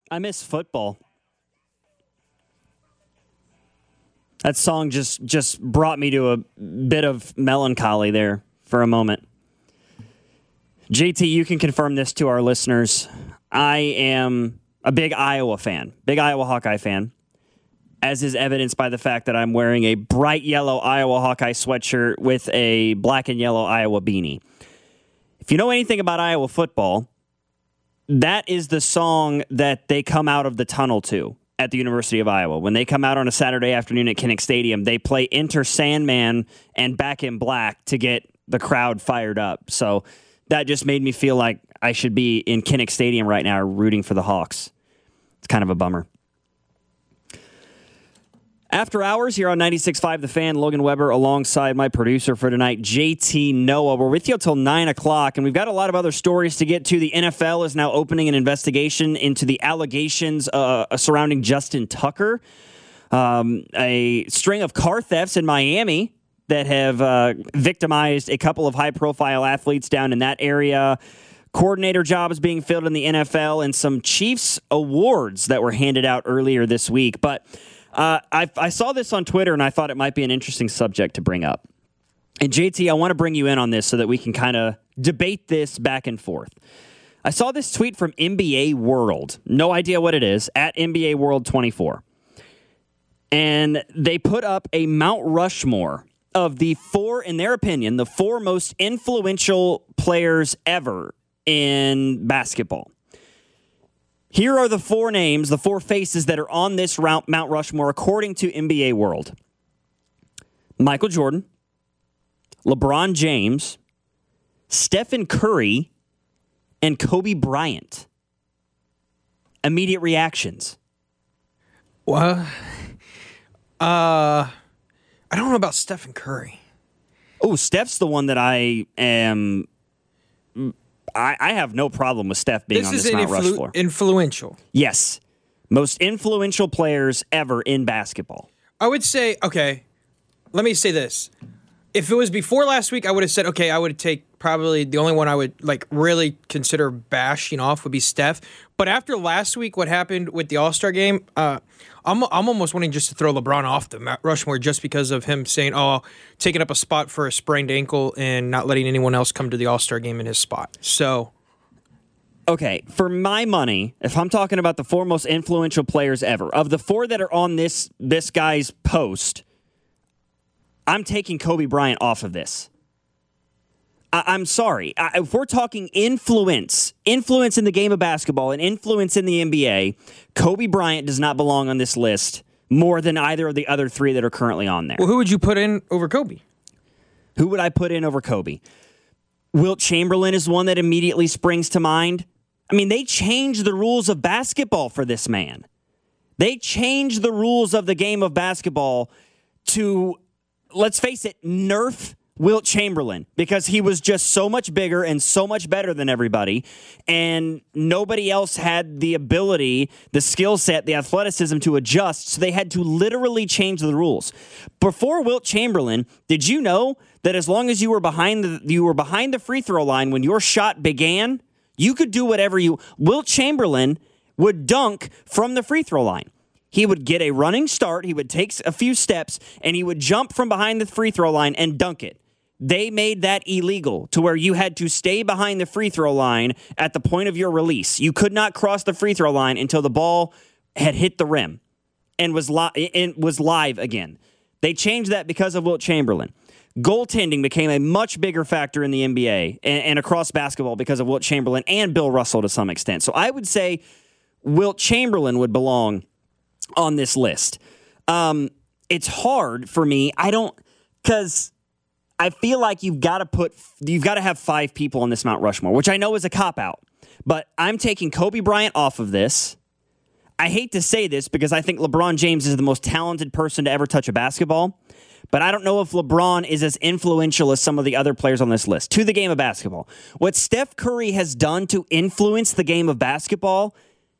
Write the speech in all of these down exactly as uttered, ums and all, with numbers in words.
I miss football. That song just, just brought me to a bit of melancholy there for a moment. J T, you can confirm this to our listeners. I am a big Iowa fan, big Iowa Hawkeye fan, as is evidenced by the fact that I'm wearing a bright yellow Iowa Hawkeye sweatshirt with a black and yellow Iowa beanie. If you know anything about Iowa football, that is the song that they come out of the tunnel to at the University of Iowa. When they come out on a Saturday afternoon at Kinnick Stadium, they play Enter Sandman and Back in Black to get the crowd fired up. So that just made me feel like I should be in Kinnick Stadium right now rooting for the Hawks. It's kind of a bummer. After hours here on ninety-six point five The Fan, Logan Weber alongside my producer for tonight, J T Noah. We're with you until nine o'clock, and we've got a lot of other stories to get to. The N F L is now opening an investigation into the allegations uh, surrounding Justin Tucker. Um, a string of car thefts in Miami that have uh, victimized a couple of high-profile athletes down in that area. Coordinator jobs being filled in the N F L, and some Chiefs awards that were handed out earlier this week. But Uh, I, I saw this on Twitter, and I thought it might be an interesting subject to bring up. And J T, I want to bring you in on this so that we can kind of debate this back and forth. I saw this tweet from N B A World. No idea what it is, at N B A World twenty-four. And they put up a Mount Rushmore of the four, in their opinion, the four most influential players ever in basketball. Here are the four names, the four faces that are on this Mount Rushmore according to N B A World. Michael Jordan, LeBron James, Stephen Curry, and Kobe Bryant. Immediate reactions. Well, uh, I don't know about Stephen Curry. Oh, Steph's the one that I am... I, I have no problem with Steph being this on this is Mount influ- Rushmore. Influential. Yes. Most influential players ever in basketball. I would say, okay, let me say this. If it was before last week, I would have said, okay, I would take probably the only one I would like really consider bashing off would be Steph. But after last week, what happened with the All-Star game, uh, I'm I'm almost wanting just to throw LeBron off the Mount Rushmore just because of him saying, oh, taking up a spot for a sprained ankle and not letting anyone else come to the All-Star game in his spot. So, okay, for my money, if I'm talking about the four most influential players ever, of the four that are on this this guy's post, I'm taking Kobe Bryant off of this. I, I'm sorry. I, if we're talking influence, influence in the game of basketball and influence in the N B A, Kobe Bryant does not belong on this list more than either of the other three that are currently on there. Well, who would you put in over Kobe? Who would I put in over Kobe? Wilt Chamberlain is one that immediately springs to mind. I mean, they changed the rules of basketball for this man. They changed the rules of the game of basketball to, let's face it, nerf Wilt Chamberlain because he was just so much bigger and so much better than everybody, and nobody else had the ability, the skill set, the athleticism to adjust, so they had to literally change the rules. Before Wilt Chamberlain, did you know that as long as you were behind the you were behind the free throw line when your shot began, you could do whatever you... Wilt Chamberlain would dunk from the free throw line. He would get a running start, he would take a few steps, and he would jump from behind the free throw line and dunk it. They made that illegal to where you had to stay behind the free throw line at the point of your release. You could not cross the free throw line until the ball had hit the rim and was, li- and was live again. They changed that because of Wilt Chamberlain. Goaltending became a much bigger factor in the N B A and, and across basketball because of Wilt Chamberlain and Bill Russell to some extent. So I would say Wilt Chamberlain would belong on this list. Um, it's hard for me. I don't, because I feel like you've got to put, you've got to have five people on this Mount Rushmore, which I know is a cop-out. But I'm taking Kobe Bryant off of this. I hate to say this because I think LeBron James is the most talented person to ever touch a basketball. But I don't know if LeBron is as influential as some of the other players on this list to the game of basketball. What Steph Curry has done to influence the game of basketball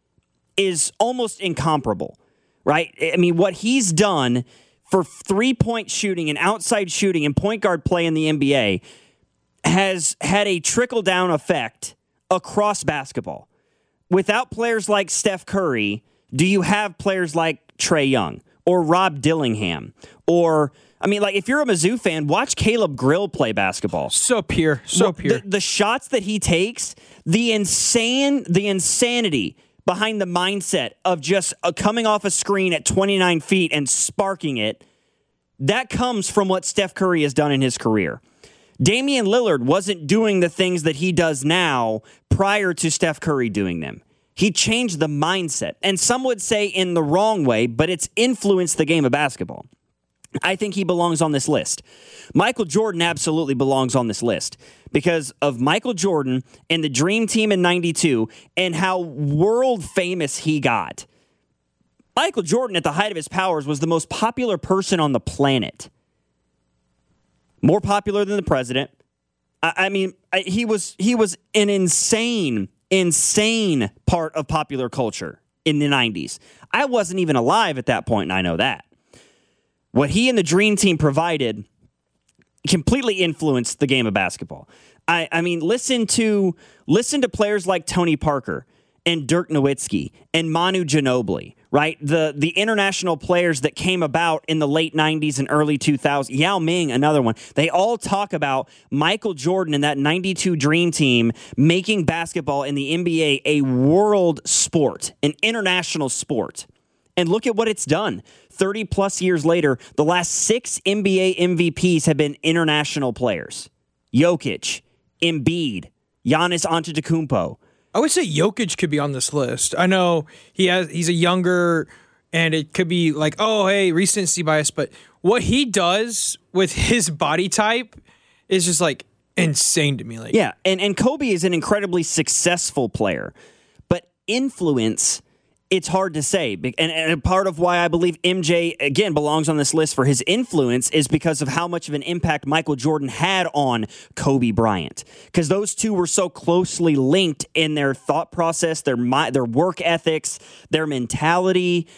is almost incomparable, right? I mean, what he's done for three-point shooting and outside shooting and point guard play in the N B A has had a trickle-down effect across basketball. without players like Steph Curry, do you have players like Trae Young or Rob Dillingham? Or, I mean, like, if you're a Mizzou fan, watch Caleb Grill play basketball. So pure, so Well, pure. The, the shots that he takes, the insane, the insanity behind the mindset of just uh, coming off a screen at twenty-nine feet and sparking it, that comes from what Steph Curry has done in his career. Damian Lillard wasn't doing the things that he does now prior to Steph Curry doing them. He changed the mindset, and some would say in the wrong way, but it's influenced the game of basketball. I think he belongs on this list. Michael Jordan absolutely belongs on this list because of Michael Jordan and the Dream Team in ninety-two and how world famous he got. Michael Jordan, at the height of his powers, was the most popular person on the planet. More popular than the president. I, I mean, I, he was he was an insane, insane part of popular culture in the nineties. I wasn't even alive at that point, and I know that. What he and the Dream Team provided completely influenced the game of basketball. I, I mean, listen to listen to players like Tony Parker and Dirk Nowitzki and Manu Ginobili, right? The the international players that came about in the late nineties and early two thousands. Yao Ming, another one. They all talk about Michael Jordan and that ninety-two Dream Team making basketball in the N B A a world sport, an international sport. And look at what it's done. thirty plus years later, the last six N B A M V Ps have been international players. Jokic, Embiid, Giannis Antetokounmpo. I would say Jokic could be on this list. I know he has he's a younger, and it could be like, oh, hey, recency bias, but what he does with his body type is just like insane to me. Like, yeah, and, and Kobe is an incredibly successful player, but influence, it's hard to say. And, and part of why I believe M J, again, belongs on this list for his influence is because of how much of an impact Michael Jordan had on Kobe Bryant. Because those two were so closely linked in their thought process, their their work ethics, their mentality.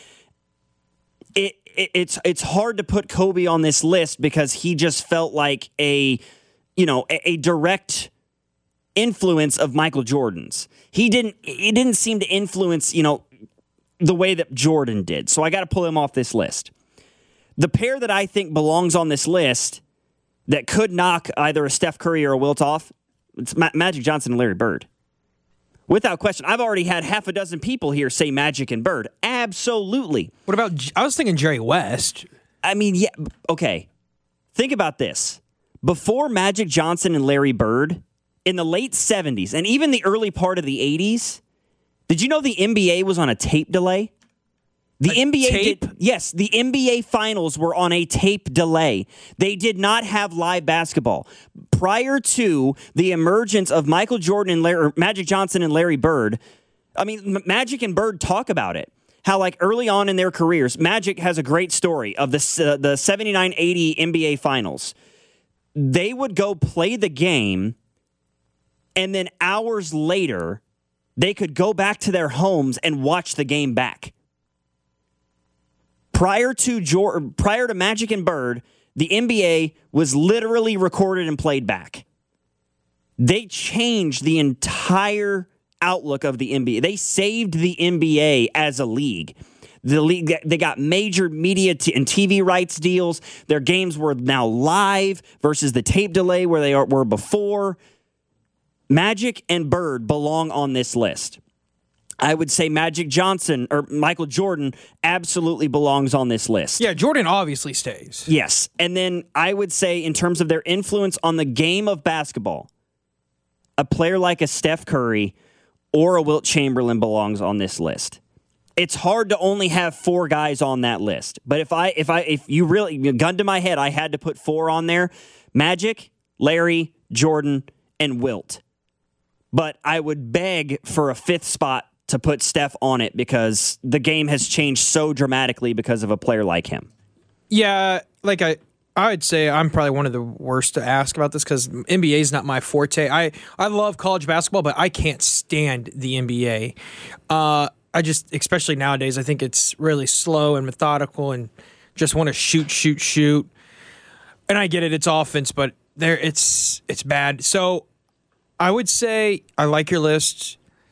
It, it it's it's hard to put Kobe on this list because he just felt like a, you know, a, a direct influence of Michael Jordan's. He didn't he didn't seem to influence, you know, the way that Jordan did. So I got to pull him off this list. The pair that I think belongs on this list that could knock either a Steph Curry or a Wilt off, it's Ma- Magic Johnson and Larry Bird. Without question. I've already had half a dozen people here say Magic and Bird. Absolutely. What about, I was thinking Jerry West. I mean, yeah, okay. Think about this. Before Magic Johnson and Larry Bird, in the late seventies and even the early part of the eighties, did you know the N B A was on a tape delay? The a N B A tape? did, yes, the N B A finals were on a tape delay. They did not have live basketball. Prior to the emergence of Michael Jordan and Larry, Magic Johnson and Larry Bird, I mean, Magic and Bird talk about it. How, like, early on in their careers, Magic has a great story of the, uh, the seventy-nine eighty N B A finals. They would go play the game, and then hours later, they could go back to their homes and watch the game back. Prior to Jordan, prior to Magic and Bird, the N B A was literally recorded and played back. They changed the entire outlook of the N B A. They saved the N B A as a league. The league, they got major media t- and T V rights deals. Their games were now live versus the tape delay where they are, were before. Magic and Bird belong on this list. I would say Magic Johnson or Michael Jordan absolutely belongs on this list. Yeah, Jordan obviously stays. Yes. And then I would say in terms of their influence on the game of basketball, a player like a Steph Curry or a Wilt Chamberlain belongs on this list. It's hard to only have four guys on that list. But if I if I if you really gun to my head, I had to put four on there. Magic, Larry, Jordan, and Wilt. But I would beg for a fifth spot to put Steph on it because the game has changed so dramatically because of a player like him. Yeah, like I, I would say I'm probably one of the worst to ask about this because N B A is not my forte. I, I love college basketball, but I can't stand the N B A. Uh, I just, especially nowadays, I think it's really slow and methodical and just want to shoot, shoot, shoot. And I get it, it's offense, but there it's it's bad. So I would say I like your list.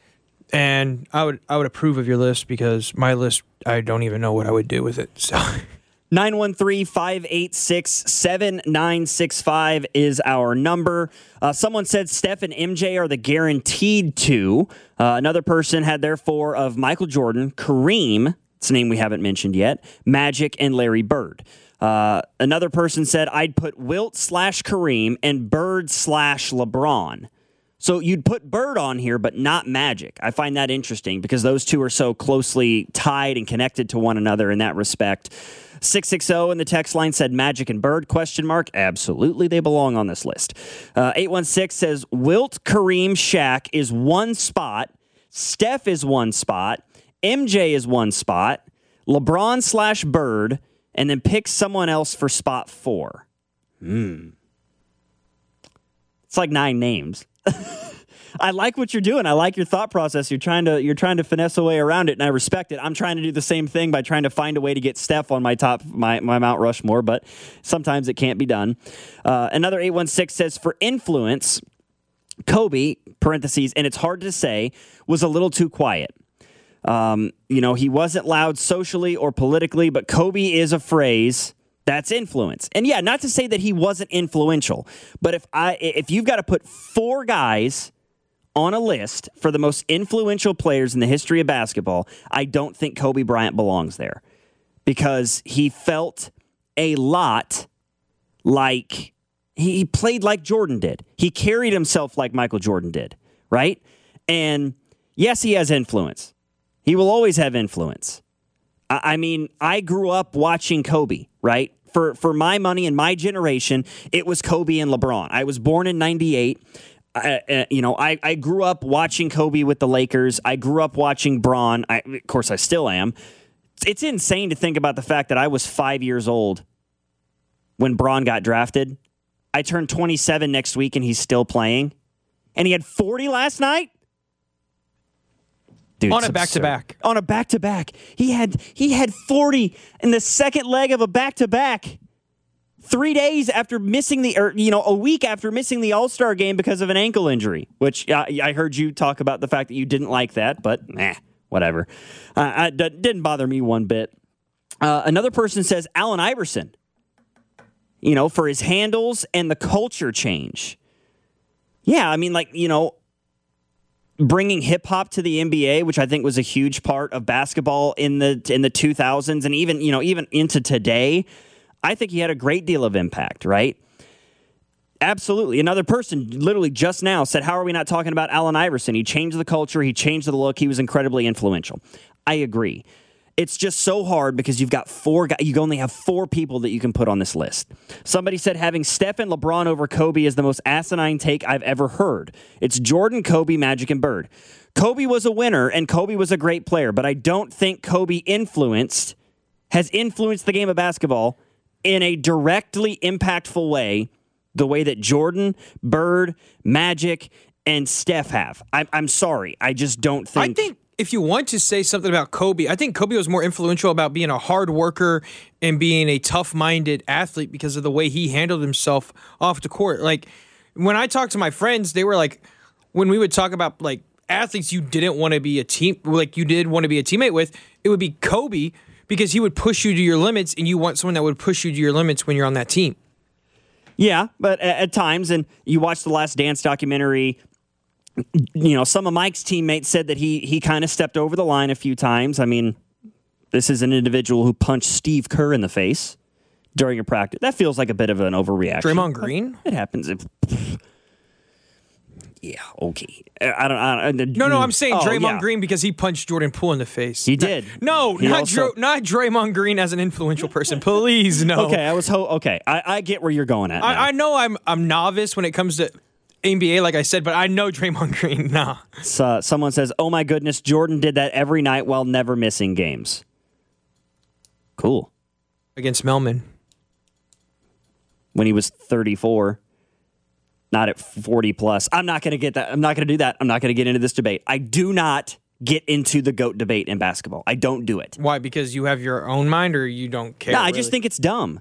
And I would I would approve of your list because my list, I don't even know what I would do with it. So nine one three, five eight six, seven nine six five is our number. Uh, someone said Steph and M J are the guaranteed two. Uh, another person had their four of Michael Jordan, Kareem, it's a name we haven't mentioned yet, Magic, and Larry Bird. Uh, another person said I'd put Wilt slash Kareem and Bird slash LeBron. So you'd put Bird on here, but not Magic. I find that interesting because those two are so closely tied and connected to one another in that respect. six six zero in the text line said Magic and Bird, question mark. Absolutely, they belong on this list. Uh, eight one six says Wilt, Kareem, Shaq is one spot. Steph is one spot. M J is one spot. LeBron slash Bird, and then pick someone else for spot four. Hmm. It's like nine names. I like what you're doing. I like your thought process. You're trying to you're trying to finesse a way around it, and I respect it. I'm trying to do the same thing by trying to find a way to get Steph on my top my, my Mount Rushmore, but sometimes it can't be done. Uh, another eight one six says for influence, Kobe, parentheses, and it's hard to say, was a little too quiet. Um, you know, he wasn't loud socially or politically, but Kobe is a phrase. That's influence. And yeah, not to say that he wasn't influential, but if I if you've got to put four guys on a list for the most influential players in the history of basketball, I don't think Kobe Bryant belongs there because he felt a lot like he played like Jordan did. He carried himself like Michael Jordan did, right? And yes, he has influence. He will always have influence. I, I mean, I grew up watching Kobe, right? For for my money and my generation, it was Kobe and LeBron. I was born in ninety-eight. I, uh, you know, I, I grew up watching Kobe with the Lakers. I grew up watching Bron. I, of course, I still am. It's insane to think about the fact that I was five years old when Bron got drafted. I turned twenty-seven next week, and he's still playing. And he had forty last night? Dude, on a back-to-back. On a back-to-back. He had he had forty in the second leg of a back-to-back. Three days after missing the, or, you know, a week after missing the All-Star game because of an ankle injury, which uh, I heard you talk about the fact that you didn't like that, but nah, whatever. Uh, it didn't bother me one bit. Uh, another person says Allen Iverson, you know, for his handles and the culture change. Yeah, I mean, like, you know, bringing hip hop to the N B A, which I think was a huge part of basketball in the in the two thousands and even, you know, even into today, I think he had a great deal of impact, right? Absolutely. Another person literally just now said, how are we not talking about Allen Iverson? He changed the culture. He changed the look. He was incredibly influential. I agree. It's just so hard because you've got four guys. You only have four people that you can put on this list. Somebody said having Steph and LeBron over Kobe is the most asinine take I've ever heard. It's Jordan, Kobe, Magic, and Bird. Kobe was a winner, and Kobe was a great player, but I don't think Kobe influenced, has influenced the game of basketball in a directly impactful way the way that Jordan, Bird, Magic, and Steph have. I'm, I'm sorry. I just don't think... I think... If you want to say something about Kobe, I think Kobe was more influential about being a hard worker and being a tough-minded athlete because of the way he handled himself off the court. Like, when I talked to my friends, they were like, when we would talk about, like, athletes you didn't want to be a team, like, you did want to be a teammate with, it would be Kobe because he would push you to your limits, and you want someone that would push you to your limits when you're on that team. Yeah, but at, at times, and you watch the Last Dance documentary, you know, some of Mike's teammates said that he he kind of stepped over the line a few times. I mean, this is an individual who punched Steve Kerr in the face during a practice. That feels like a bit of an overreaction. Draymond Green? It happens. It, yeah, okay. I don't. I don't no, no, I'm saying oh, Draymond yeah. Green because he punched Jordan Poole in the face. He did. No, he not also, Dr- not Draymond Green as an influential person. Please, no. Okay, I was. Ho- okay, I, I get where you're going at. I, I know I'm I'm novice when it comes to N B A, like I said, but I know Draymond Green. Nah. So, someone says, "Oh my goodness, Jordan did that every night while never missing games." Cool. Against Melman. When he was thirty-four, not at forty plus. I'm not going to get that. I'm not going to do that. I'm not going to get into this debate. I do not get into the GOAT debate in basketball. I don't do it. Why? Because you have your own mind, or you don't care? No, I really? just think it's dumb.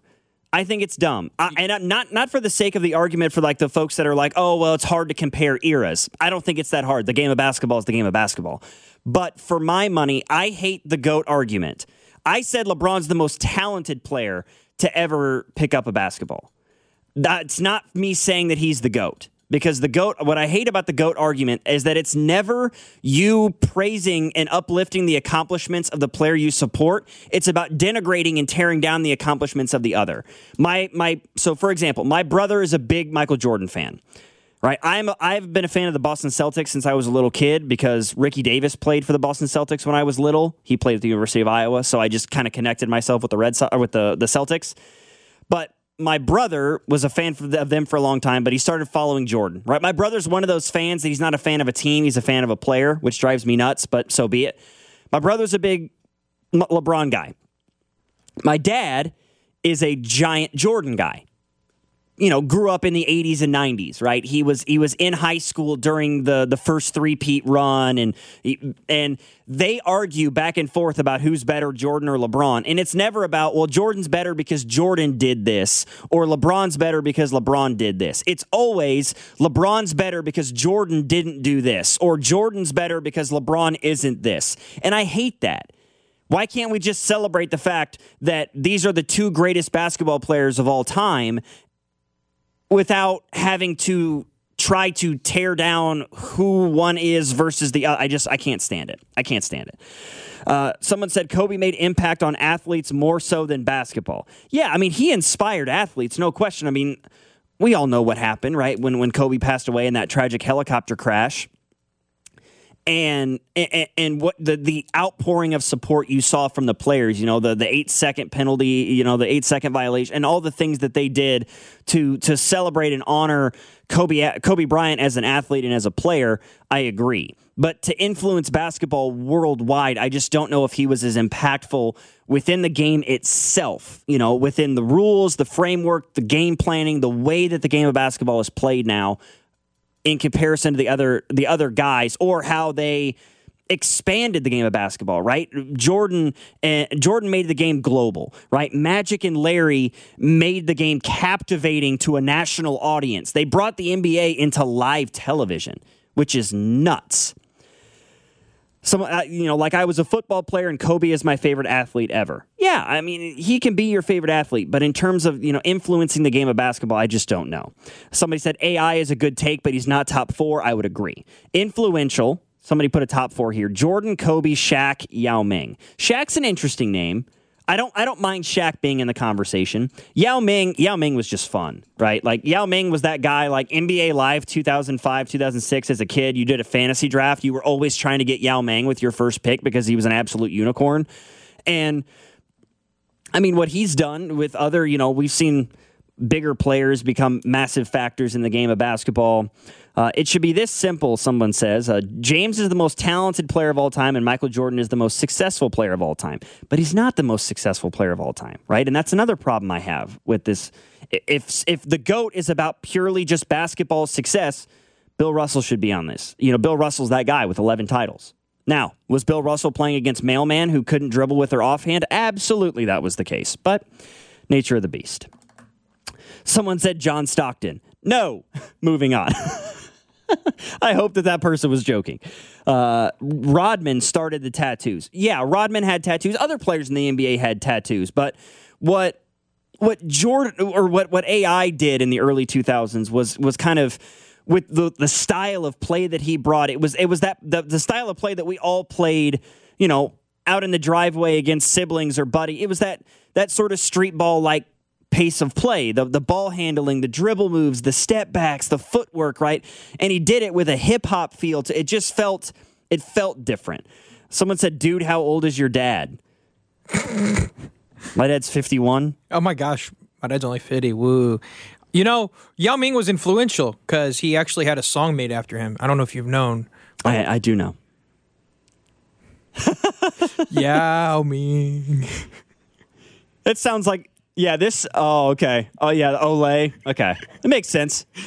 I think it's dumb. I, and not not for the sake of the argument for like the folks that are like, oh, well, it's hard to compare eras. I don't think it's that hard. The game of basketball is the game of basketball. But for my money, I hate the GOAT argument. I said LeBron's the most talented player to ever pick up a basketball. That's not me saying that he's the GOAT. Because the GOAT, what I hate about the GOAT argument is that it's never you praising and uplifting the accomplishments of the player you support. It's about denigrating and tearing down the accomplishments of the other. My my so for example, my brother is a big Michael Jordan fan. Right? I'm a, I've been a fan of the Boston Celtics since I was a little kid because Ricky Davis played for the Boston Celtics when I was little. He played at the University of Iowa, so I just kind of connected myself with the Red Sox or with the, the Celtics. But my brother was a fan of them for a long time, but he started following Jordan, right? My brother's one of those fans that he's not a fan of a team. He's a fan of a player, which drives me nuts, but so be it. My brother's a big LeBron guy. My dad is a giant Jordan guy. You know, grew up in the eighties and nineties, right? He was he was in high school during the the first three-peat run, and and they argue back and forth about who's better, Jordan or LeBron. And it's never about, well, Jordan's better because Jordan did this, or LeBron's better because LeBron did this. It's always LeBron's better because Jordan didn't do this, or Jordan's better because LeBron isn't this. And I hate that. Why can't we just celebrate the fact that these are the two greatest basketball players of all time without having to try to tear down who one is versus the other? I just, I can't stand it. I can't stand it. Uh, someone said Kobe made impact on athletes more so than basketball. Yeah, I mean, he inspired athletes, no question. I mean, we all know what happened, right? When, when Kobe passed away in that tragic helicopter crash. And, and and what the the outpouring of support you saw from the players, you know, the the eight second penalty, you know, the eight second violation, and all the things that they did to to celebrate and honor Kobe Kobe Bryant as an athlete and as a player, I agree. But to influence basketball worldwide, I just don't know if he was as impactful within the game itself, you know, within the rules, the framework, the game planning, the way that the game of basketball is played now, in comparison to the other the other guys, or how they expanded the game of basketball, right? Jordan uh, Jordan made the game global, right? Magic and Larry made the game captivating to a national audience. They brought the N B A into live television, which is nuts. Some, uh, you know, like I was a football player and Kobe is my favorite athlete ever. Yeah, I mean, he can be your favorite athlete, but in terms of, you know, influencing the game of basketball, I just don't know. Somebody said A I is a good take, but he's not top four. I would agree. Influential, somebody put a top four here. Jordan, Kobe, Shaq, Yao Ming. Shaq's an interesting name. I don't I don't mind Shaq being in the conversation. Yao Ming, Yao Ming was just fun, right? Like Yao Ming was that guy like N B A Live two thousand five, two thousand six as a kid. You did a fantasy draft. You were always trying to get Yao Ming with your first pick because he was an absolute unicorn. And I mean, what he's done with other, you know, we've seen bigger players become massive factors in the game of basketball. Uh, it should be this simple, someone says. Uh, James is the most talented player of all time, and Michael Jordan is the most successful player of all time. But he's not the most successful player of all time, right? And that's another problem I have with this. If if the GOAT is about purely just basketball success, Bill Russell should be on this. You know, Bill Russell's that guy with eleven titles. Now, was Bill Russell playing against Mailman who couldn't dribble with her offhand? Absolutely, that was the case. But nature of the beast. Someone said John Stockton. No. Moving on. I hope that that person was joking. Uh, Rodman started the tattoos. Yeah, Rodman had tattoos. Other players in the N B A had tattoos. But what what Jordan or what, what A I did in the early two thousands was was kind of with the the style of play that he brought. It was it was that the, the style of play that we all played, you know, out in the driveway against siblings or buddy. It was that that sort of street ball like pace of play, the the ball handling, the dribble moves, the step backs, the footwork, right? And he did it with a hip hop feel to it. Just felt it felt different. Someone said, "Dude, how old is your dad?" My dad's fifty-one. Oh my gosh, my dad's only fifty. Woo. You know, Yao Ming was influential because he actually had a song made after him. I don't know if you've known. I, I do know. Yao Ming. It sounds like. Yeah, this, oh, okay. Oh, yeah, the Olay. Okay. It makes sense.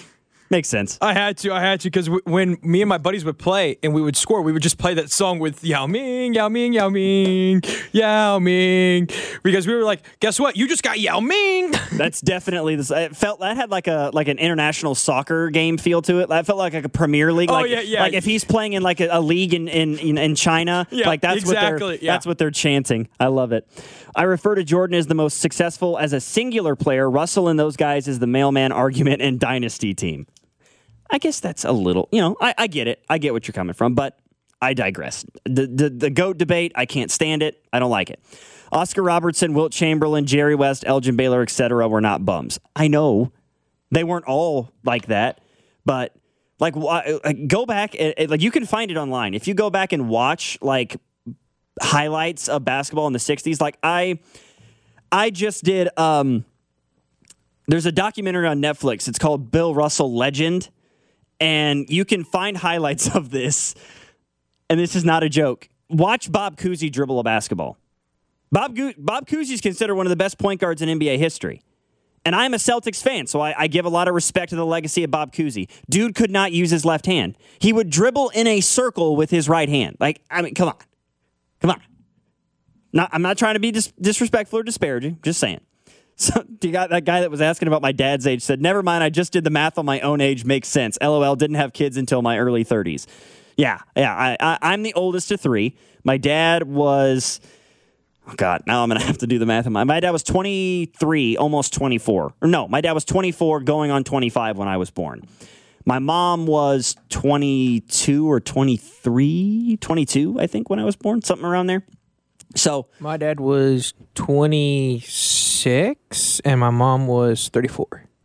Makes sense. I had to, I had to, because w- when me and my buddies would play and we would score, we would just play that song with Yao Ming, Yao Ming, Yao Ming, Yao Ming, because we were like, guess what? You just got Yao Ming. That's definitely this. It felt that had like a like an international soccer game feel to it. That felt like, like a Premier League. Oh like, yeah, yeah. Like if he's playing in like a, a league in in, in, in China, yeah, like that's exactly, what they're yeah. that's what they're chanting. I love it. I refer to Jordan as the most successful as a singular player. Russell and those guys is the mailman argument and dynasty team. I guess that's a little, you know, I, I get it. I get what you're coming from, but I digress. The, the the GOAT debate, I can't stand it. I don't like it. Oscar Robertson, Wilt Chamberlain, Jerry West, Elgin Baylor, et cetera were not bums. I know they weren't all like that, but like, like go back, and, like you can find it online. If you go back and watch like highlights of basketball in the sixties, like I, I just did, um, there's a documentary on Netflix. It's called Bill Russell Legend. And you can find highlights of this, and this is not a joke. Watch Bob Cousy dribble a basketball. Bob Go- Bob Cousy is considered one of the best point guards in N B A history. And I'm a Celtics fan, so I, I give a lot of respect to the legacy of Bob Cousy. Dude could not use his left hand. He would dribble in a circle with his right hand. Like, I mean, come on. Come on. Not, I'm not trying to be dis- disrespectful or disparaging. Just saying. So you got that guy that was asking about my dad's age said, never mind, I just did the math on my own age. Makes sense. LOL, didn't have kids until my early thirties. Yeah, yeah. I, I, I'm the oldest of three. My dad was, oh God, now I'm going to have to do the math. My, my dad was twenty-three, almost twenty-four. Or no, my dad was twenty-four going on twenty-five when I was born. My mom was twenty-two or twenty-three, twenty-two, I think, when I was born, something around there. So my dad was twenty-six and my mom was thirty-four.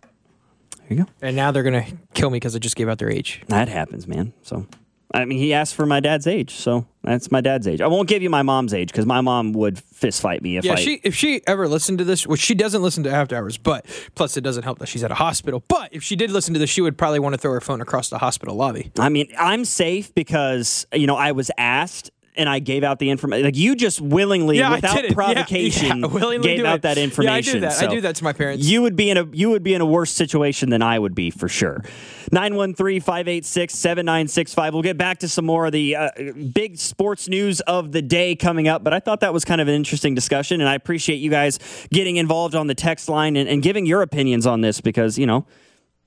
There you go. And now they're going to kill me because I just gave out their age. That happens, man. So, I mean, he asked for my dad's age, so that's my dad's age. I won't give you my mom's age because my mom would fist fight me if yeah, I... she, if she ever listened to this, which she doesn't listen to After Hours, but plus it doesn't help that she's at a hospital. But if she did listen to this, she would probably want to throw her phone across the hospital lobby. I mean, I'm safe because, you know, I was asked... and I gave out the information. Like, you just willingly, yeah, without provocation, yeah, yeah, willingly gave do out it. that information. Yeah, I do that. So I do that to my parents. You would be in a you would be in a worse situation than I would be for sure. nine one three, five eight six, seven nine six five. We'll get back to some more of the uh, big sports news of the day coming up, but I thought that was kind of an interesting discussion, and I appreciate you guys getting involved on the text line and, and giving your opinions on this because, you know,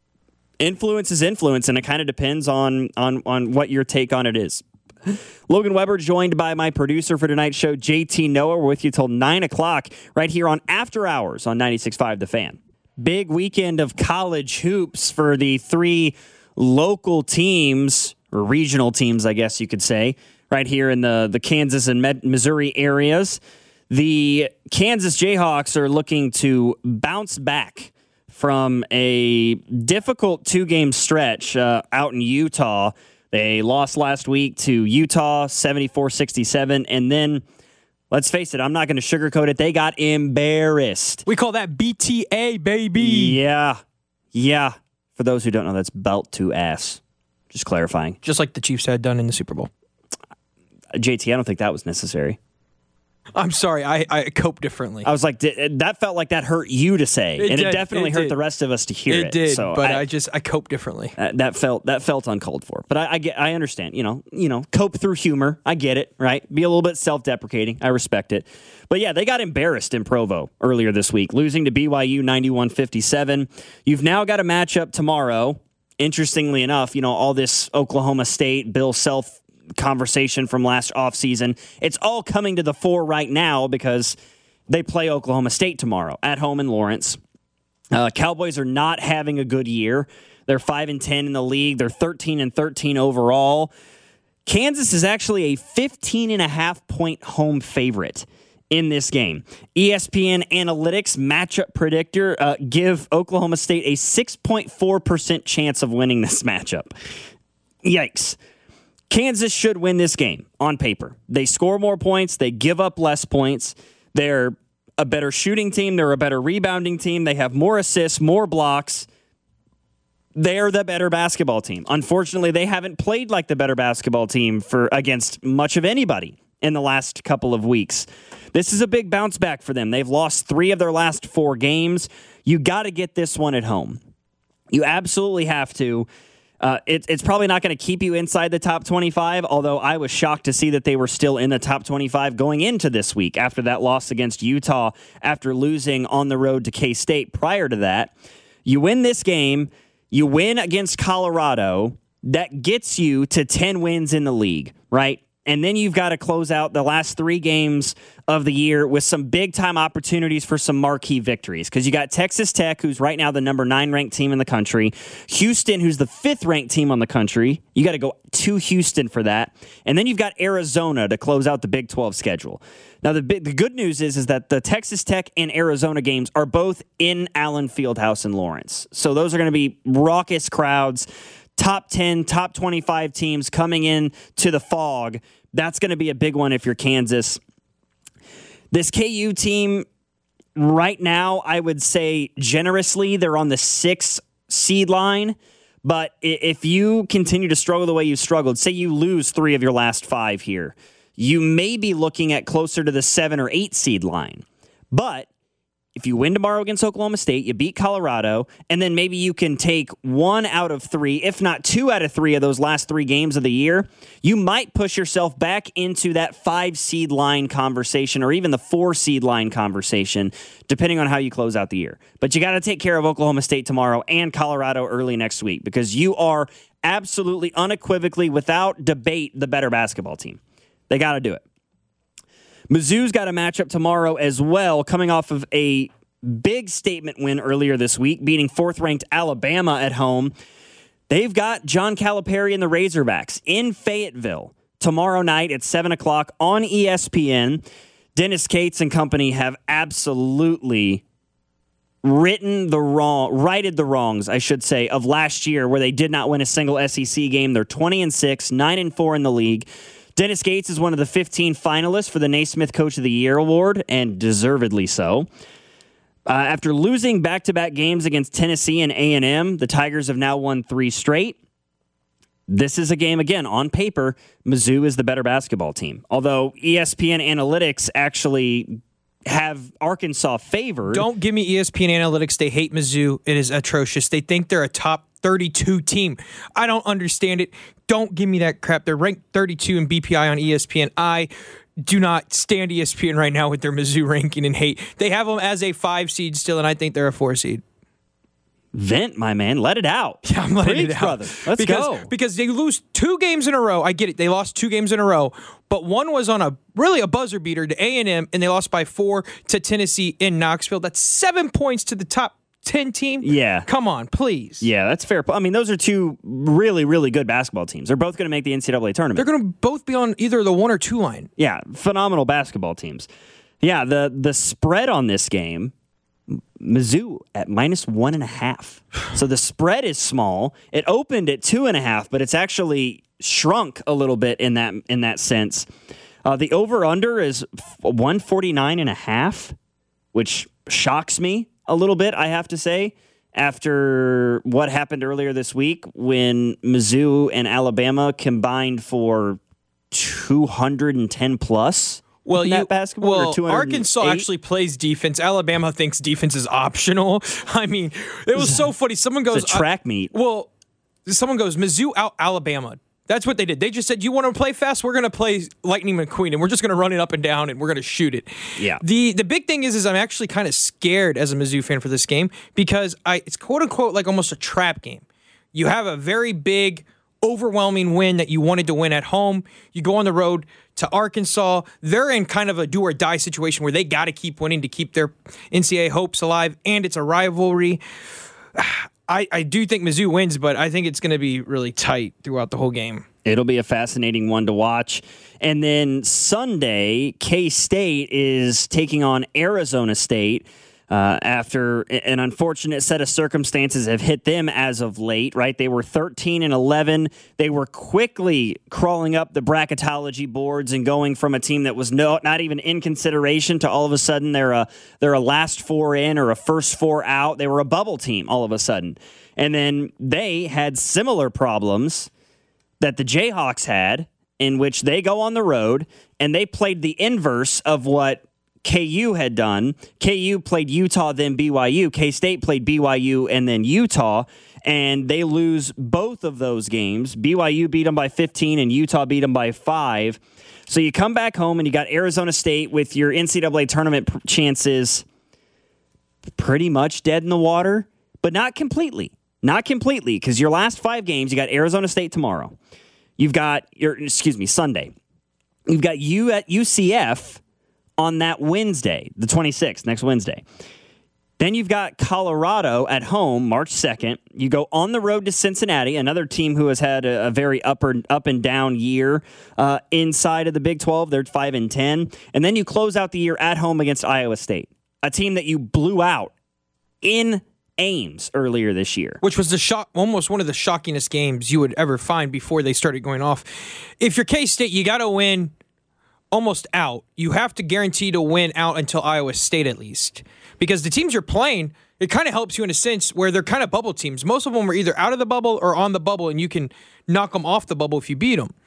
influence is influence, and it kind of depends on on on what your take on it is. Logan Weber, joined by my producer for tonight's show, J T Noah. We're with you till nine o'clock right here on After Hours on ninety-six point five The Fan. Big weekend of college hoops for the three local teams, or regional teams, I guess you could say, right here in the, the Kansas and Med- Missouri areas. The Kansas Jayhawks are looking to bounce back from a difficult two-game stretch uh, out in Utah. They lost last week to Utah, seventy-four sixty-seven, and then, let's face it, I'm not going to sugarcoat it, they got embarrassed. We call that B T A, baby. Yeah, yeah. For those who don't know, that's belt to ass. Just clarifying. Just like the Chiefs had done in the Super Bowl. Uh, J T, I don't think that was necessary. I'm sorry, I, I cope differently. I was like, did, that felt like that hurt you to say, It and did, it definitely it hurt did. the rest of us to hear it. It did, so but I, I just I cope differently. uh, that felt that felt uncalled for. But I, I get, I understand. You know, you know, cope through humor. I get it, right? Be a little bit self-deprecating. I respect it. But yeah, they got embarrassed in Provo earlier this week, losing to B Y U ninety-one fifty-seven. You've now got a matchup tomorrow. Interestingly enough, you know, all this Oklahoma State, Bill Self conversation from last offseason, it's all coming to the fore right now because they play Oklahoma State tomorrow at home in Lawrence. Uh, Cowboys are not having a good year. They're five and ten in the league. They're thirteen and thirteen overall. Kansas is actually a fifteen and a half point home favorite in this game. E S P N Analytics matchup predictor uh, give Oklahoma State a six point four percent chance of winning this matchup. Yikes. Kansas should win this game on paper. They score more points. They give up less points. They're a better shooting team. They're a better rebounding team. They have more assists, more blocks. They're the better basketball team. Unfortunately, they haven't played like the better basketball team for against much of anybody in the last couple of weeks. This is a big bounce back for them. They've lost three of their last four games. You got to get this one at home. You absolutely have to. Uh, it, it's probably not going to keep you inside the top twenty-five, although I was shocked to see that they were still in the top twenty-five going into this week after that loss against Utah, after losing on the road to K-State prior to that. You win this game, you win against Colorado, that gets you to ten wins in the league, right? And then you've got to close out the last three games of the year with some big-time opportunities for some marquee victories. Because you got Texas Tech, who's right now the number nine ranked team in the country. Houston, who's the fifth ranked team on the country. You got to go to Houston for that. And then you've got Arizona to close out the Big twelve schedule. Now, the big, the good news is, is that the Texas Tech and Arizona games are both in Allen Fieldhouse in Lawrence. So those are going to be raucous crowds. Top ten, top twenty-five teams coming in to the Fog. That's going to be a big one if you're Kansas. This K U team right now, I would say generously, they're on the six seed line. But if you continue to struggle the way you struggled, say you lose three of your last five here, you may be looking at closer to the seven or eight seed line. But if you win tomorrow against Oklahoma State, you beat Colorado, and then maybe you can take one out of three, if not two out of three of those last three games of the year, you might push yourself back into that five seed line conversation or even the four seed line conversation, depending on how you close out the year. But you got to take care of Oklahoma State tomorrow and Colorado early next week because you are absolutely, unequivocally, without debate, the better basketball team. They got to do it. Mizzou's got a matchup tomorrow as well, coming off of a big statement win earlier this week, beating fourth-ranked Alabama at home. They've got John Calipari and the Razorbacks in Fayetteville tomorrow night at seven o'clock on E S P N. Dennis Cates and company have absolutely written the wrong, righted the wrongs, I should say, of last year where they did not win a single S E C game. They're twenty and six, nine and four in the league. Dennis Gates is one of the fifteen finalists for the Naismith Coach of the Year award, and deservedly so. Uh, after losing back-to-back games against Tennessee and A and M, the Tigers have now won three straight. This is a game, again, on paper, Mizzou is the better basketball team. Although E S P N Analytics actually have Arkansas favored. Don't give me E S P N Analytics. They hate Mizzou. It is atrocious. They think they're a top thirty-two team. I don't understand it. Don't give me that crap. They're ranked thirty-two in B P I on E S P N. I do not stand E S P N right now with their Mizzou ranking and hate. They have them as a five seed still, and I think they're a four seed. Vent, my man. Let it out. Yeah, I'm letting Preach, it out. brother. Let's because, go. Because they lose two games in a row. I get it. They lost two games in a row. But one was on a really a buzzer beater to A and M, and they lost by four to Tennessee in Knoxville. That's seven points to the top ten team. Yeah. Come on, please. Yeah, that's fair. I mean, those are two really, really good basketball teams. They're both going to make the N C double A tournament. They're going to both be on either the one or two line. Yeah, phenomenal basketball teams. Yeah, the the spread on this game, Mizzou at minus one and a half. So the spread is small. It opened at two and a half, but it's actually shrunk a little bit in that in that sense. Uh, the over-under is one forty-nine and a half, which shocks me a little bit, I have to say, after what happened earlier this week when Mizzou and Alabama combined for two hundred ten plus. Well, in you, that basketball, well, or two hundred eight? Arkansas actually plays defense. Alabama thinks defense is optional. I mean, it was so funny. Someone goes, it's a track meet. Uh, well, someone goes, Mizzou out Alabama. That's what they did. They just said, you want to play fast? We're going to play Lightning McQueen, and we're just going to run it up and down, and we're going to shoot it. Yeah. The the big thing is, is I'm actually kind of scared as a Mizzou fan for this game because I it's quote-unquote like almost a trap game. You have a very big, overwhelming win that you wanted to win at home. You go on the road to Arkansas. They're in kind of a do-or-die situation where they got to keep winning to keep their N C double A hopes alive, and it's a rivalry. I, I do think Mizzou wins, but I think it's going to be really tight throughout the whole game. It'll be a fascinating one to watch. And then Sunday, K-State is taking on Arizona State uh, after an unfortunate set of circumstances have hit them as of late, right? They were thirteen and eleven. They were quickly crawling up the bracketology boards and going from a team that was no, not even in consideration to all of a sudden they're a, they're a last four in or a first four out. They were a bubble team all of a sudden. And then they had similar problems that the Jayhawks had, in which they go on the road and they played the inverse of what K U had done. K U played Utah, then B Y U. K-State played B Y U and then Utah, and they lose both of those games. B Y U beat them by fifteen, and Utah beat them by five. So you come back home, and you got Arizona State with your N C double A tournament chances pretty much dead in the water, but not completely. Not completely, because your last five games, you got Arizona State tomorrow. You've got, your excuse me, Sunday. You've got you at U C F on that Wednesday, the twenty-sixth, next Wednesday. Then you've got Colorado at home, March second. You go on the road to Cincinnati, another team who has had a, a very up, or, up and down year uh, inside of the Big twelve. They're five and ten. And then you close out the year at home against Iowa State, a team that you blew out in Ames earlier this year. Which was the shock, almost one of the shockingest games you would ever find before they started going off. If you're K-State, you got to win almost out. You have to guarantee to win out until Iowa State at least. Because the teams you're playing, it kind of helps you in a sense where they're kind of bubble teams. Most of them are either out of the bubble or on the bubble, and you can knock them off the bubble if you beat them.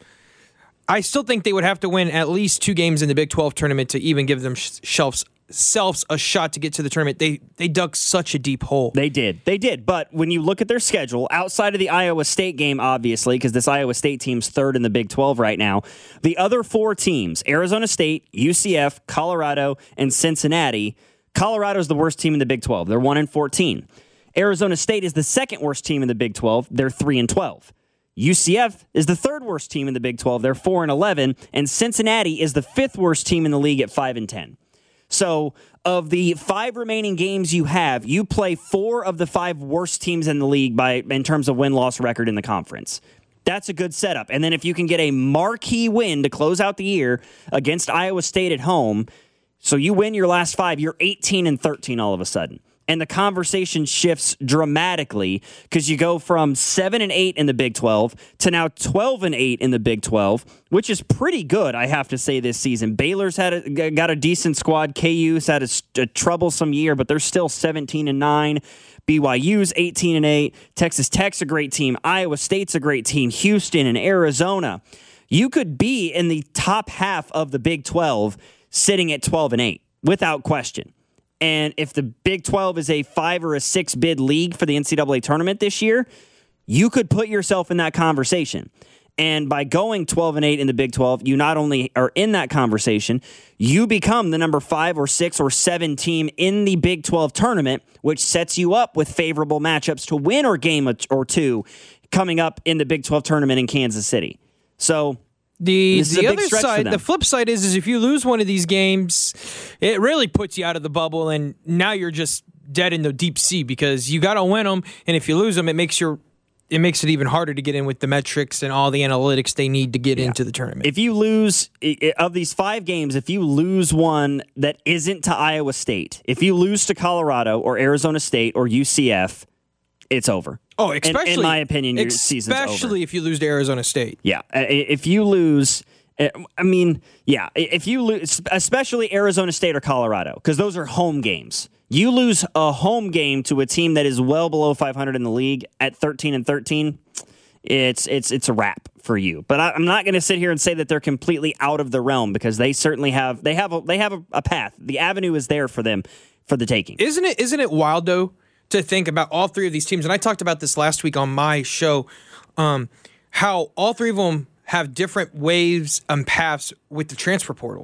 I still think they would have to win at least two games in the Big twelve tournament to even give them shelves selves a shot to get to the tournament. They they dug such a deep hole. They did. They did. But when you look at their schedule, outside of the Iowa State game, obviously, because this Iowa State team's third in the Big twelve right now, the other four teams, Arizona State, U C F, Colorado, and Cincinnati, Colorado's the worst team in the Big twelve. They're one and fourteen. Arizona State is the second worst team in the Big twelve. They're three and twelve. U C F is the third worst team in the Big twelve. They're four and eleven. And Cincinnati is the fifth worst team in the league at five and ten. So, of the five remaining games you have, you play four of the five worst teams in the league by in terms of win-loss record in the conference. That's a good setup. And then if you can get a marquee win to close out the year against Iowa State at home, so you win your last five, you're eighteen and thirteen all of a sudden. And the conversation shifts dramatically because you go from seven and eight in the Big twelve to now twelve and eight in the Big twelve, which is pretty good, I have to say, this season. Baylor's had a, got a decent squad. K U's had a, a troublesome year, but they're still seventeen and nine. B Y U's eighteen and eight. Texas Tech's a great team. Iowa State's a great team. Houston and Arizona. You could be in the top half of the Big twelve sitting at twelve and eight without question. And if the Big twelve is a five or a six bid league for the N C double A tournament this year, you could put yourself in that conversation. And by going twelve and eight in the Big twelve, you not only are in that conversation, you become the number five or six or seven team in the Big twelve tournament, which sets you up with favorable matchups to win or game or two coming up in the Big twelve tournament in Kansas City. So The the other side, the flip side is, is if you lose one of these games, it really puts you out of the bubble, and now you're just dead in the deep sea because you got to win them, and if you lose them, it makes your it makes it even harder to get in with the metrics and all the analytics they need to get yeah. into the tournament. If you lose of these five games, if you lose one that isn't to Iowa State, if you lose to Colorado or Arizona State or U C F, it's over. Oh, especially, in, in my opinion, your season's over. Especially if you lose to Arizona State. Yeah, if you lose, I mean, yeah, if you lose, especially Arizona State or Colorado, because those are home games. You lose a home game to a team that is well below five hundred in the league at thirteen and thirteen, it's it's it's a wrap for you. But I, I'm not going to sit here and say that they're completely out of the realm because they certainly have they have a, they have a, a path. The avenue is there for them for the taking. Isn't it? Isn't it wild though? To think about all three of these teams, and I talked about this last week on my show, um, how all three of them have different waves and paths with the transfer portal.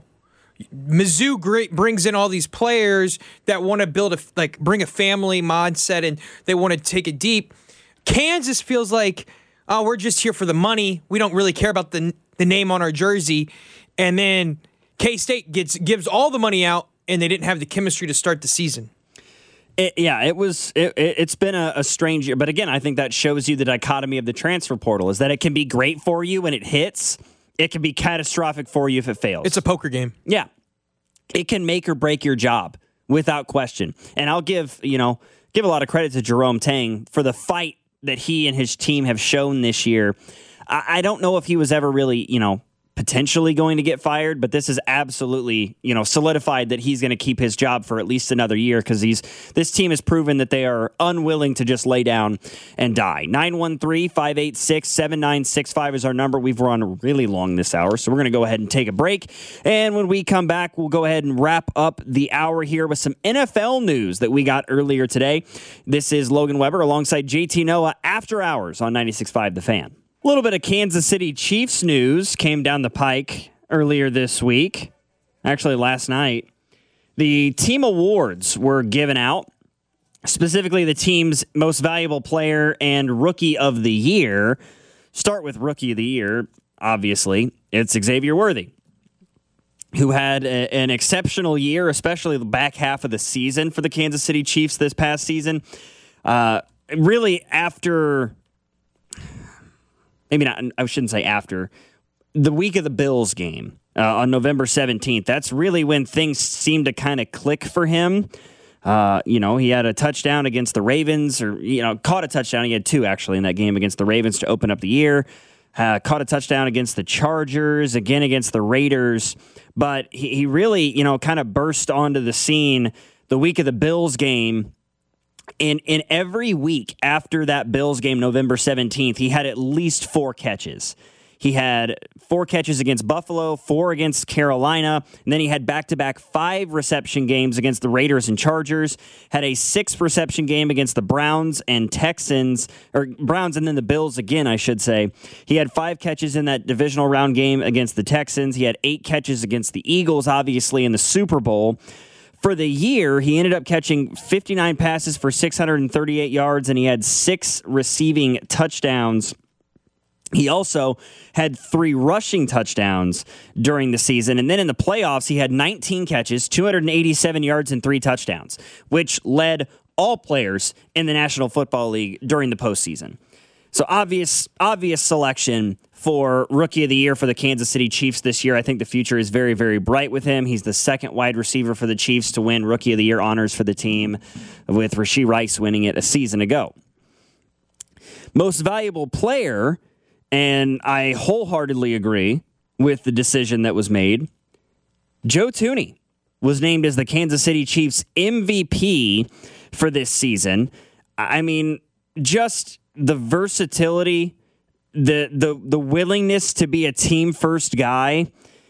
Mizzou great, brings in all these players that want to build a like bring a family mindset, and they want to take it deep. Kansas feels like, oh, we're just here for the money. We don't really care about the the name on our jersey. And then K-State gets gives all the money out, and they didn't have the chemistry to start the season. It, yeah, it was. It, it's been a, a strange year, but again, I think that shows you the dichotomy of the transfer portal: is that it can be great for you when it hits, it can be catastrophic for you if it fails. It's a poker game. Yeah, it can make or break your job without question. And I'll give you know give a lot of credit to Jerome Tang for the fight that he and his team have shown this year. I, I don't know if he was ever really you know potentially going to get fired, but this is absolutely, you know, solidified that he's going to keep his job for at least another year because he's this team has proven that they are unwilling to just lay down and die. nine one three, five eight six, seven nine six five is our number. We've run really long this hour, so we're going to go ahead and take a break. And when we come back, we'll go ahead and wrap up the hour here with some N F L news that we got earlier today. This is Logan Weber alongside J T Noah after hours on ninety-six point five The Fan. A little bit of Kansas City Chiefs news came down the pike earlier this week. Actually, last night. The team awards were given out, specifically the team's most valuable player and rookie of the year. Start with rookie of the year, obviously. It's Xavier Worthy, who had a, an exceptional year, especially the back half of the season for the Kansas City Chiefs this past season. Uh, really, after... Maybe not, I shouldn't say after, the week of the Bills game uh, on November seventeenth. That's really when things seemed to kind of click for him. Uh, you know, he had a touchdown against the Ravens, or, you know, caught a touchdown. He had two, actually, in that game against the Ravens to open up the year. Uh, caught a touchdown against the Chargers, again against the Raiders. But he, he really, you know, kind of burst onto the scene the week of the Bills game. In in every week after that Bills game, November seventeenth, he had at least four catches. He had four catches against Buffalo, four against Carolina, and then he had back-to-back five reception games against the Raiders and Chargers, had a six reception game against the Browns and Texans, or Browns and then the Bills again, I should say. He had five catches in that divisional round game against the Texans. He had eight catches against the Eagles, obviously, in the Super Bowl. For the year, he ended up catching fifty-nine passes for six hundred thirty-eight yards, and he had six receiving touchdowns. He also had three rushing touchdowns during the season. And then in the playoffs, he had nineteen catches, two hundred eighty-seven yards, and three touchdowns, which led all players in the National Football League during the postseason. So obvious, obvious selection for Rookie of the Year for the Kansas City Chiefs this year. I think the future is very, very bright with him. He's the second wide receiver for the Chiefs to win Rookie of the Year honors for the team, with Rashee Rice winning it a season ago. Most valuable player, and I wholeheartedly agree with the decision that was made, Joe Thuney was named as the Kansas City Chiefs M V P for this season. I mean, just the versatility, the the the willingness to be a team first guy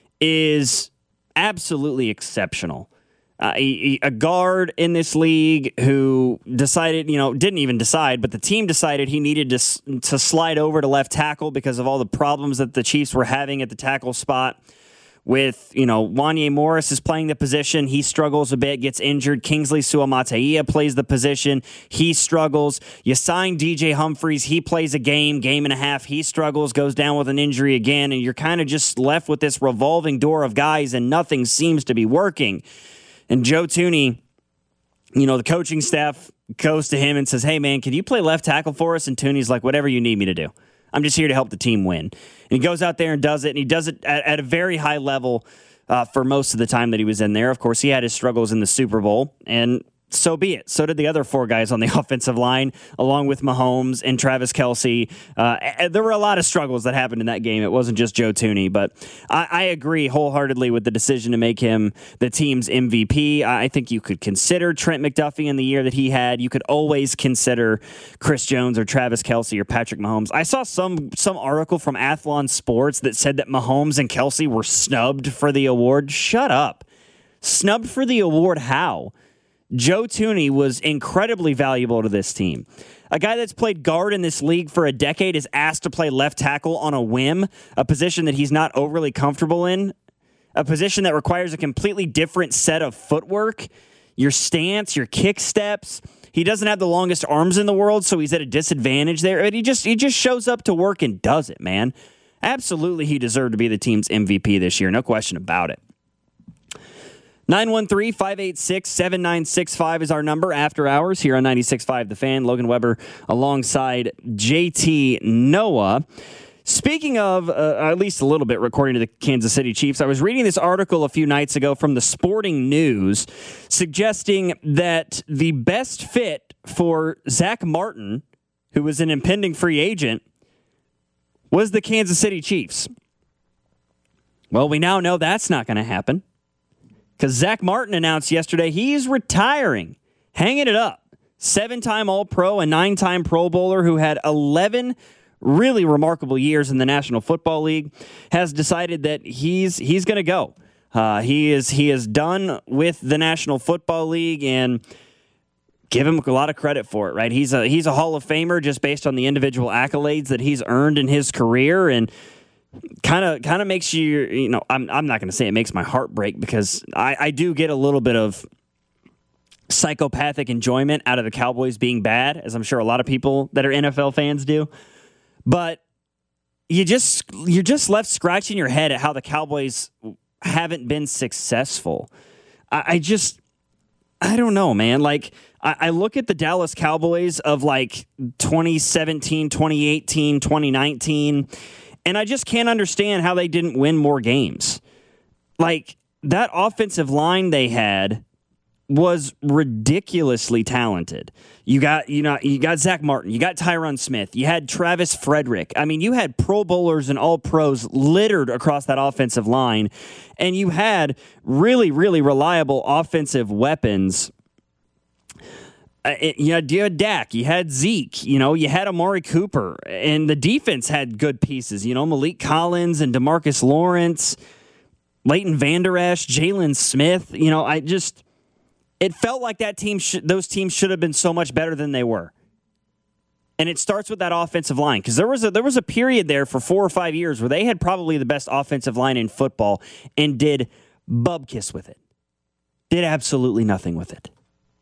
is absolutely exceptional. Uh, a, a guard in this league who decided, you know, didn't even decide, but the team decided he needed to to slide over to left tackle because of all the problems that the Chiefs were having at the tackle spot. With, you know, Wanya Morris is playing the position. He struggles a bit, gets injured. Kingsley Suamataia plays the position. He struggles. You sign D J Humphries. He plays a game, game and a half. He struggles, goes down with an injury again, and you're kind of just left with this revolving door of guys, and nothing seems to be working. And Joe Thuney, you know, the coaching staff goes to him and says, hey, man, can you play left tackle for us? And Thuney's like, whatever you need me to do. I'm just here to help the team win. And he goes out there and does it, and he does it at, at a very high level uh, for most of the time that he was in there. Of course, he had his struggles in the Super Bowl, and so be it. So did the other four guys on the offensive line, along with Mahomes and Travis Kelce. Uh, there were a lot of struggles that happened in that game. It wasn't just Joe Thuney, but I, I agree wholeheartedly with the decision to make him the team's M V P. I think you could consider Trent McDuffie in the year that he had. You could always consider Chris Jones or Travis Kelce or Patrick Mahomes. I saw some some article from Athlon Sports that said that Mahomes and Kelce were snubbed for the award. Shut up. Snubbed for the award how? Joe Thuney was incredibly valuable to this team. A guy that's played guard in this league for a decade is asked to play left tackle on a whim, a position that he's not overly comfortable in, a position that requires a completely different set of footwork, your stance, your kick steps. He doesn't have the longest arms in the world, so he's at a disadvantage there. But he just he just shows up to work and does it, man. Absolutely, he deserved to be the team's M V P this year, no question about it. nine one three, five eight six, seven nine six five is our number after hours here on ninety-six point five The Fan. Logan Weber alongside J T Noah. Speaking of, uh, at least a little bit, according to the Kansas City Chiefs, I was reading this article a few nights ago from the Sporting News suggesting that the best fit for Zach Martin, who was an impending free agent, was the Kansas City Chiefs. Well, we now know that's not going to happen because Zach Martin announced yesterday he's retiring, hanging it up. Seven-time All-Pro and nine-time Pro Bowler who had eleven really remarkable years in the National Football League has decided that he's he's going to go. Uh, he is he is done with the National Football League, and give him a lot of credit for it. Right? He's a he's a Hall of Famer just based on the individual accolades that he's earned in his career, and kind of kind of makes you you know I'm I'm not going to say it makes my heart break because I, I do get a little bit of psychopathic enjoyment out of the Cowboys being bad, as I'm sure a lot of people that are N F L fans do. But you just you're just left scratching your head at how the Cowboys haven't been successful. I, I just I don't know, man. Like I, I look at the Dallas Cowboys of like twenty seventeen, twenty eighteen, twenty nineteen, and I just can't understand how they didn't win more games. Like that offensive line they had was ridiculously talented. You got, you know, you got Zach Martin, you got Tyron Smith, you had Travis Frederick. I mean, you had Pro Bowlers and All Pros littered across that offensive line, and you had really, really reliable offensive weapons. Uh, it, you, had, you had Dak, you had Zeke, you know, you had Amari Cooper, and the defense had good pieces. You know, Malik Collins and DeMarcus Lawrence, Leighton Vander Esch, Jalen Smith. You know, I just. It felt like that team, sh- those teams should have been so much better than they were, and it starts with that offensive line because there was a there was a period there for four or five years where they had probably the best offensive line in football and did bubkiss with it, did absolutely nothing with it.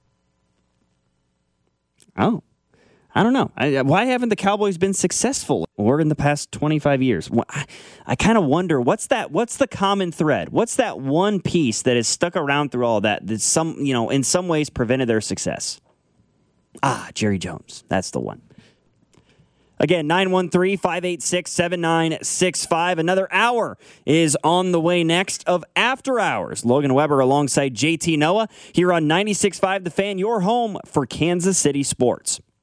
Oh, I don't know. I, why haven't the Cowboys been successful or in the past twenty-five years? Well, I, I kind of wonder what's that. What's the common thread? What's that one piece that has stuck around through all that that some, you know, in some ways prevented their success? Ah, Jerry Jones. That's the one. Again, nine one three, five eight six, seven nine six five. Another hour is on the way next of After Hours. Logan Weber alongside J T Noah here on ninety-six point five The Fan, your home for Kansas City sports.